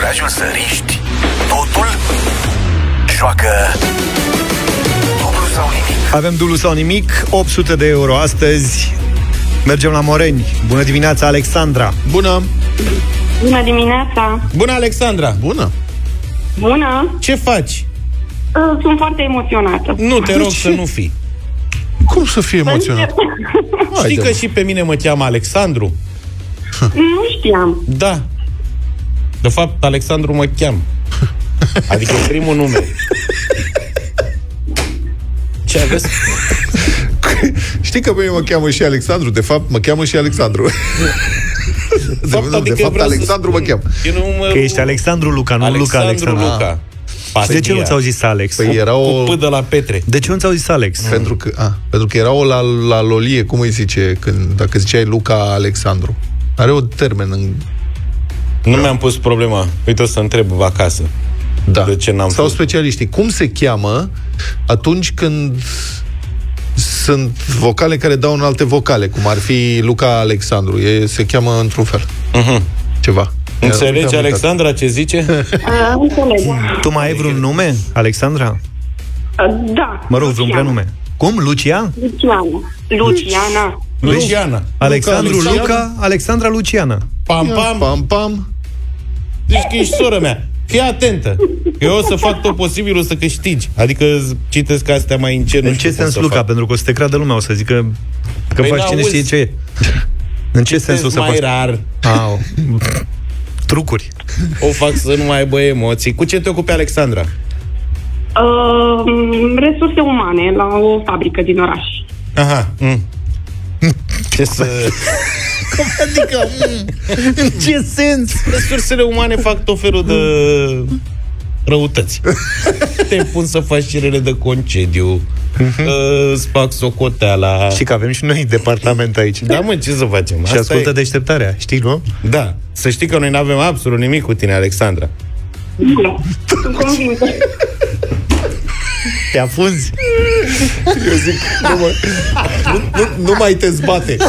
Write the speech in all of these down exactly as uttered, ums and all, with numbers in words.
curajul să riști totul? Joacă dublu sau nimic. Avem dublu sau nimic, opt sute de euro astăzi. Mergem la Moreni. Bună dimineața, Alexandra. Bună. Bună dimineața. Bună, Alexandra. Bună. Bună. Ce faci? Sunt foarte emoționată. Nu, te rog să nu fii. Cum să fie emoționat? Știi că și pe mine mă cheamă Alexandru? Nu știam. Da. De fapt, Alexandru mă cheamă. Adică e primul nume. Ce aveți? Știi că pe mine mă cheamă și Alexandru? De fapt, mă cheamă și Alexandru. De fapt, adică de fapt Alexandru mă cheamă. Mă... Că ești Alexandru Luca, nu Luca Alexandru. Luca. De ce nu ți-au zis Alex? Păi era o... Cu pâdă la Petre. De ce nu ți-au zis Alex? Pentru că, a, pentru că era o la, la lolie, cum îi zice, când, dacă ziceai Luca Alexandru. Are o termen în... Nu da. Mi-am pus problema. Uite, o să întreb acasă. Da. De ce n-am Sau pus? specialiștii. Cum se cheamă atunci când sunt vocale care dau în alte vocale, cum ar fi Luca Alexandru. E, se cheamă într-un fel. Uh-huh. Ceva. Înțelegi, Alexandra, ce zice? Înțeleg. Tu mai ai vreun nume, Alexandra? Da. Mă rog, vreun prenume. Cum? Lucia? Luciana. Luciana. Luciana. Alexandru, Luca, Luca, Alexandra, Luciana. Pam, pam. Pam, pam. Zici că ești sora mea. Fii atentă. Eu o să fac tot posibilul să câștigi. Adică citesc astea mai încet. În ce sens, Luca? Fac. Pentru că o să te creadă lumea, o să zică că păi faci cine știe ce e. În ce sens o să mai faci? rar. Au. Trucuri. O fac să nu mai aibă emoții. Cu ce te ocupi, Alexandra? Uh, resurse umane la o fabrică din oraș. Aha. Mm. Ce să... Adică, în ce sens? Resursele umane fac tot felul de răutăți. Te pun să faci cerere de concediu, uh-huh. îți fac socoteala. Și că avem și noi departament aici. Da, mă, ce să facem? Și Asta ascultă e... deșteptarea, știi, nu? Da. Să știi că noi nu avem absolut nimic cu tine, Alexandra. Nu, sunt convinsă. Te afunzi? Eu zic, nu, mă, nu, nu, nu mai te zbate.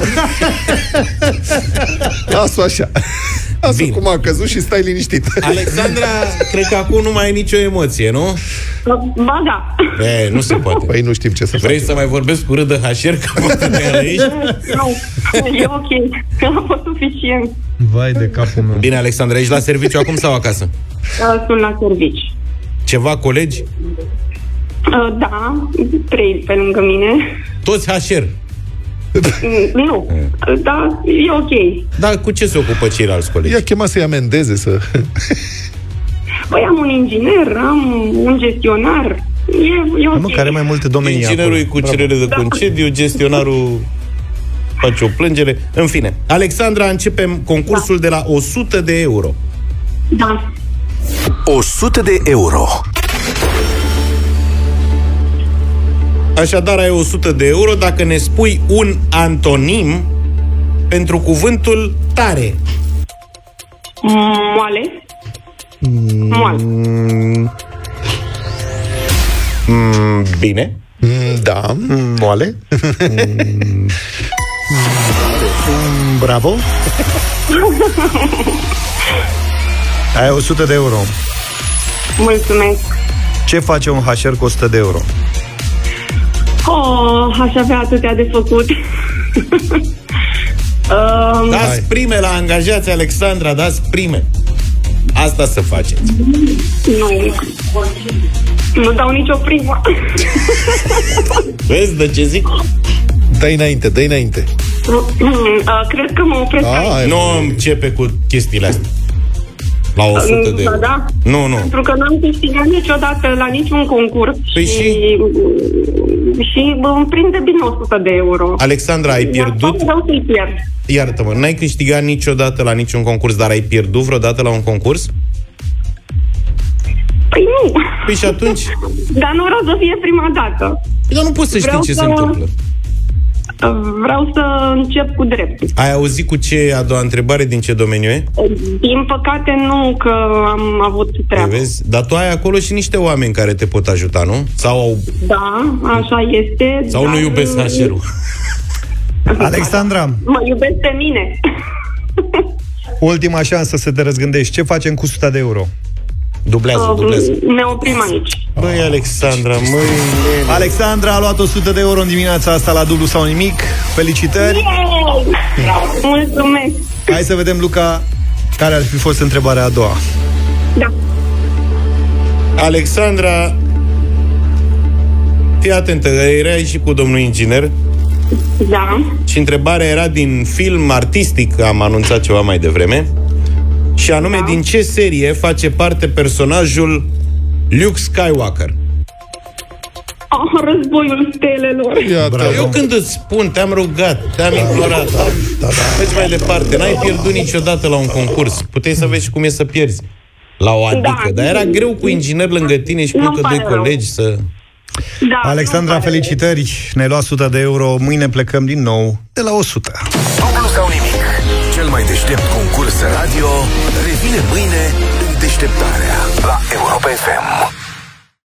Lasă-o așa. Lasă cum a căzut și stai liniștit. Alexandra, cred că acum nu mai ai nicio emoție, nu? Ba da. E, nu se poate. Păi nu știm ce să Vrei facem. să mai vorbesc cu râd de hașer? Că poate ne aici? Nu, e ok. A fost suficient. Vai de capul meu. Bine, Alexandra, ești la serviciu acum sau acasă? Sunt la servici. Ceva colegi? Da, trei pe lângă mine. Toți hașer? Nu, da, e ok. Dar cu ce se ocupă ceilalți colegi? Ia chema să-i amendeze să... Păi am un inginer, am un gestionar. E, e ok. Mă, care mai multe domenii. Inginerul e cu cerere de concediu, gestionarul face o plângere. În fine, Alexandra, începem concursul da. de la o sută de euro. Da. o sută de euro. Așadar, ai o sută de euro dacă ne spui un antonim pentru cuvântul tare. Moale. Moale. Mm, bine. Mm, da. Mm, moale. Mm, bravo. Ai o sută de euro. Mulțumesc. Ce face un hașer cu o sută de euro? Oh, aș avea atâtea de făcut. um, Dați prime la angajați, Alexandra, dați prime. Asta să faceți. Nu. Nu dau nicio primă. Vezi de ce zic? Dă-i înainte, dă-i înainte. uh, Cred că mă opresc aici. Nu începe cu chestiile astea. La o sută de euro. Da, da. Nu, nu. Pentru că n-am câștigat niciodată la niciun concurs. Păi și... și? Și îmi prinde bine o sută de euro. Alexandra, ai pierdut? Vreau să-i pierd. Iartă-mă, n-ai câștigat niciodată la niciun concurs, dar ai pierdut vreodată la un concurs? Păi nu. Păi și atunci? Dar nu vreau să fie prima dată. Păi, dar nu poți să Vreau știi ce să... se întâmplă. Vreau să încep cu dreptul. Ai auzit cu ce a doua întrebare, din ce domeniu e? Din păcate nu, că am avut treabă. Vezi? Dar tu ai acolo și niște oameni care te pot ajuta, nu? Sau au... Da, așa este. Sau dar... nu iubesc hașerul? Alexandra, Mă iubesc pe mine. Ultima șansă să te răzgândești. Ce facem cu o sută de euro? Dublează, dublează. Ne oprim aici. Băi, Alexandra, măi... Alexandra a luat o sută de euro în dimineața asta la dublu sau nimic. Felicitări! Yay! Mulțumesc! Hai să vedem, Luca, care ar fi fost întrebarea a doua. Da. Alexandra, fii atentă, erai și cu domnul inginer. Da. Și întrebarea era din film artistic, am anunțat ceva mai devreme. Și anume, da. Din ce serie face parte personajul Luke Skywalker? Oh, Războiul Stelelor. Eu când îți spun, te-am rugat, te-am implorat, da, da, da. Mergi mai departe, n-ai pierdut niciodată la un concurs. Puteai să vezi cum e să pierzi la o adică, da. Dar era greu cu inginer lângă tine și cu încă doi colegi să... Da, Alexandra, felicitări, ne-ai luat o sută de euro. Mâine plecăm din nou de la o sută. Dublu sau nimic. Cel mai deștept concurs radio revine mâine în deșteptarea la